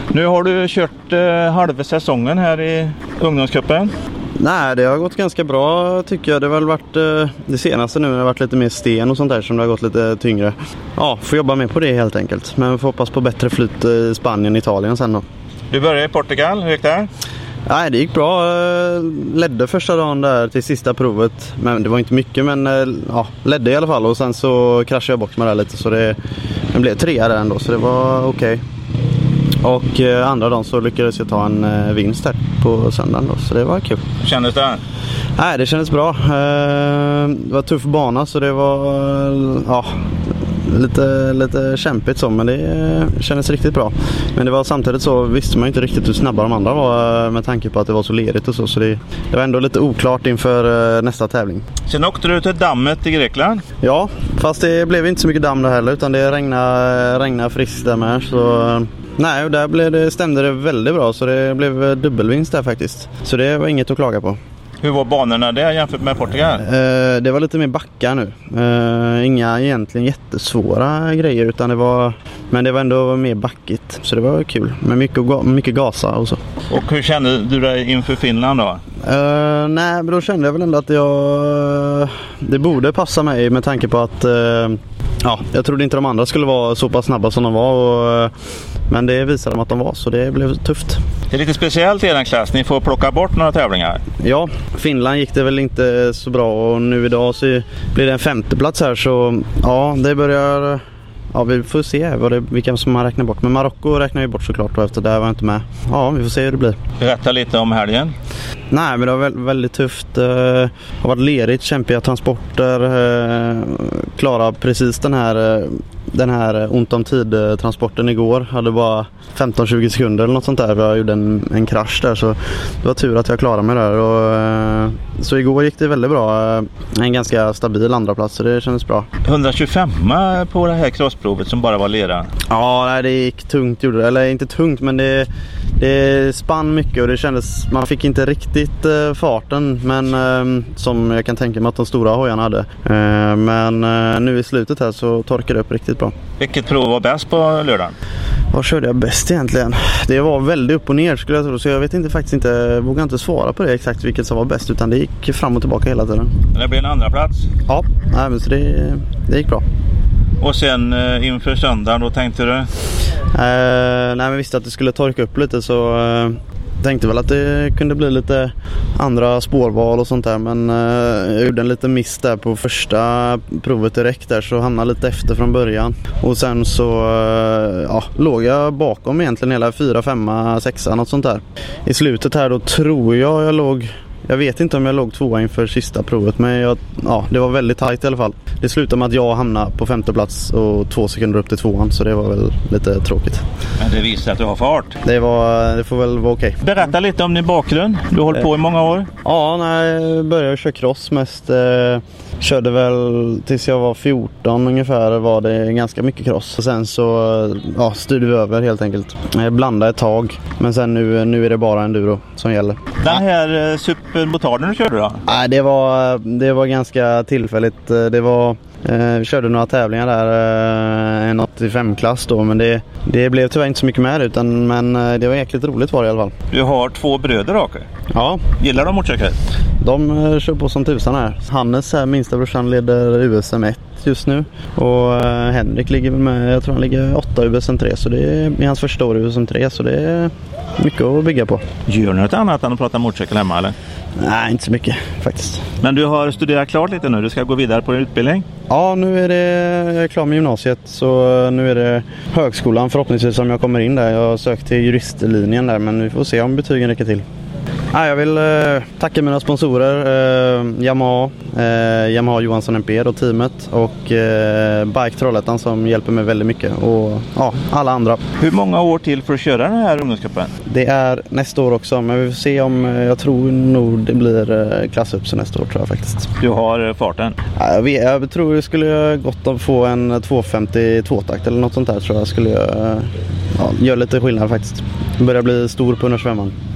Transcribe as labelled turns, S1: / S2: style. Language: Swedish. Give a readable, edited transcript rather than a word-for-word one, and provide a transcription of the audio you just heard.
S1: Nu har du kört halva säsongen här i ungdomscupen.
S2: Nej, det har gått ganska bra tycker jag. Det har väl varit det senaste nu när det har varit lite mer sten och sånt där som det har gått lite tyngre. Ja, får jobba med på det helt enkelt. Men får hoppas på bättre flyt i Spanien och Italien sen då.
S1: Du började i Portugal, hur gick det?
S2: Nej, det gick bra. Ledde första dagen där till sista provet. Men det var inte mycket, men ja, ledde i alla fall. Och sen så kraschade jag bort med det lite så det blev 3 där ändå, så det var okej. Och andra dagen så lyckades jag ta en vinst där på söndagen då, så det var kul.
S1: Hur kändes det?
S2: Nej, det kändes bra. Det var tuff bana så det var ja, lite kämpigt så, men det kändes riktigt bra. Men det var samtidigt så visste man inte riktigt hur snabba de andra var med tanke på att det var så lerigt och så det var ändå lite oklart inför nästa tävling.
S1: Sen åkte du till dammet i Grekland?
S2: Ja, fast det blev inte så mycket damm där heller utan det regnade friskt där med så... Nej, och där stämde det väldigt bra så det blev dubbelvinst där faktiskt. Så det var inget att klaga på.
S1: Hur var banorna där jämfört med Portugal?
S2: Det var lite mer backar nu. Inga egentligen jättesvåra grejer utan det var ändå mer backigt. Så det var kul. Men mycket gasa och så. Och
S1: hur kände du dig inför Finland då?
S2: Nej, men då kände jag väl ändå att det borde passa mig med tanke på att ja, jag trodde inte de andra skulle vara så pass snabba som de var men det visade de att de var så det blev tufft.
S1: Det är lite speciellt i den klass, ni får plocka bort några tävlingar.
S2: Ja, Finland gick det väl inte så bra och nu idag så blir det en 5:e plats här så ja, det börjar... Ja, vi får se vilka som man räknar bort. Men Marocko räknar vi bort såklart och efter det var jag inte med. Ja, vi får se hur det blir.
S1: Berätta lite om helgen.
S2: Nej, men det var väldigt tufft. Det har varit lerigt, kämpiga transporter. Klara precis den här ont om tid-transporten igår. Hade bara 15-20 sekunder eller något sånt där. Jag gjorde en krasch där så det var tur att jag klarade mig där. Och, så igår gick det väldigt bra. En ganska stabil andra plats så det kändes bra. 125
S1: på det här crossprovet som bara var lera.
S2: Ja, nej, det gick tungt. Eller inte tungt men det spann mycket och det kändes, man fick inte riktigt farten men som jag kan tänka mig att de stora hojarna hade. Men nu i slutet här så torkade det upp riktigt bra.
S1: Vilket prov var bäst på lördagen?
S2: Vad körde jag bäst egentligen? Det var väldigt upp och ner skulle jag tro så jag vet vågar inte svara på det exakt vilket som var bäst utan det gick fram och tillbaka hela tiden.
S1: Det blev en andra plats?
S2: Ja, men så det gick bra.
S1: Och sen inför söndagen då tänkte du?
S2: Nej, men visste att det skulle torka upp lite så tänkte väl att det kunde bli lite andra spårval och sånt där men jag gjorde en liten miss där på första provet direkt där så hamnade lite efter från början och sen så låg jag bakom egentligen hela 4, 5, 6 något sånt där. I slutet här då tror jag låg... Jag vet inte om jag låg 2 inför sista provet men det var väldigt tajt i alla fall. Det slutade med att jag hamnade på 5:e plats och 2 sekunder upp till 2:an så det var väl lite tråkigt.
S1: Men det visar att du har fart.
S2: Det får väl vara okej.
S1: Berätta lite om din bakgrund. Du har hållit på i många år.
S2: Ja, när jag började köra cross mest. Körde väl tills jag var 14 ungefär var det ganska mycket cross. Och sen så styrde vi över helt enkelt. Jag blandade ett tag men sen nu är det bara enduro som gäller.
S1: Den här supermotorn du körde då?
S2: Nej, det var ganska tillfälligt. Vi körde några tävlingar där, en 85-klass då, men det blev tyvärr inte så mycket med men det var jäkligt roligt var det i alla fall.
S1: Du har 2 bröder också?
S2: Ja.
S1: Gillar de motorcykel?
S2: De kör på som tusan här. Hannes här, minsta brorsan, leder USM 1 just nu och Henrik ligger med, jag tror han ligger 8 USM 3 så det är hans första år i USM 3 så det är mycket att bygga på.
S1: Gör du något annat än att prata motorcykel hemma eller?
S2: Nej, inte så mycket faktiskt.
S1: Men du har studerat klart lite nu, du ska gå vidare på din utbildning?
S2: Ja, nu är jag klar med gymnasiet så nu är det högskolan förhoppningsvis som jag kommer in där. Jag har sökt till juristlinjen där men vi får se om betygen räcker till. Jag vill tacka mina sponsorer Yamaha Johansson MP och teamet och Bike Trollhättan som hjälper mig väldigt mycket och alla andra.
S1: Hur många år till för att köra den här ungdomscupen?
S2: Det är nästa år också men vi får se om jag tror nog det blir klass upp så nästa år tror jag faktiskt.
S1: Du har farten?
S2: Jag tror det skulle gott att få en 252-takt eller något sånt där tror jag skulle göra lite skillnad faktiskt. Börjar bli stor på 125.